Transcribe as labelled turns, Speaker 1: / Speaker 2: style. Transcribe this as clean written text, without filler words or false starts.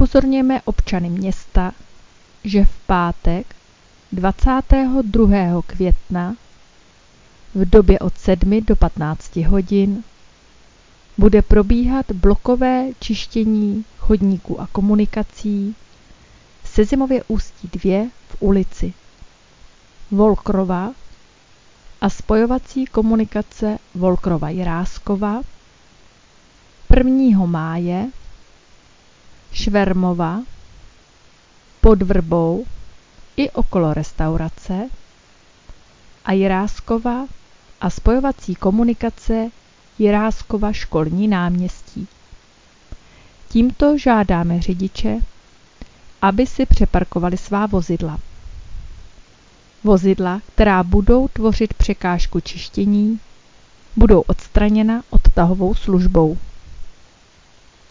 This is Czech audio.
Speaker 1: upozorněme občany města, že v pátek 22. května v době od 7 do 15 hodin bude probíhat blokové čištění chodníků a komunikací v Sezimově Ústí 2 v ulici Volkrova a spojovací komunikace Volkrova-Jiráskova, 1. máje, Švermova, pod Vrbou i okolo restaurace a Jiráskova a spojovací komunikace Jiráskova školní náměstí. Tímto žádáme řidiče, aby si přeparkovali svá vozidla. Vozidla, která budou tvořit překážku čištění, budou odstraněna odtahovou službou.